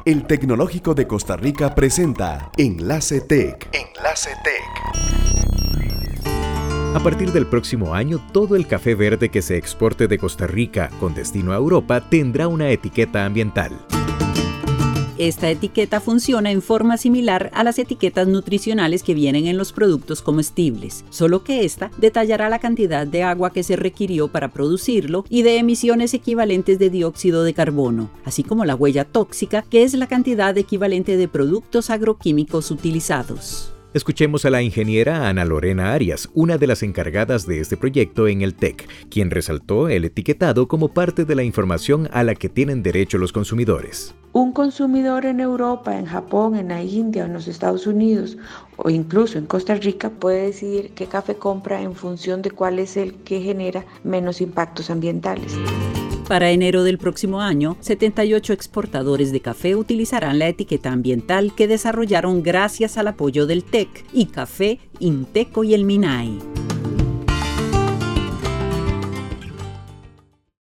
El Tecnológico de Costa Rica presenta Enlace Tech. Enlace Tech. A partir del próximo año, todo el café verde que se exporte de Costa Rica con destino a Europa tendrá una etiqueta ambiental. Esta etiqueta funciona en forma similar a las etiquetas nutricionales que vienen en los productos comestibles, solo que esta detallará la cantidad de agua que se requirió para producirlo y de emisiones equivalentes de dióxido de carbono, así como la huella tóxica, que es la cantidad equivalente de productos agroquímicos utilizados. Escuchemos a la ingeniera Ana Lorena Arias, una de las encargadas de este proyecto en el TEC, quien resaltó el etiquetado como parte de la información a la que tienen derecho los consumidores. Un consumidor en Europa, en Japón, en la India o en los Estados Unidos o incluso en Costa Rica puede decidir qué café compra en función de cuál es el que genera menos impactos ambientales. Para enero del próximo año, 78 exportadores de café utilizarán la etiqueta ambiental que desarrollaron gracias al apoyo del TEC, ICAFE, INTECO y el MINAI.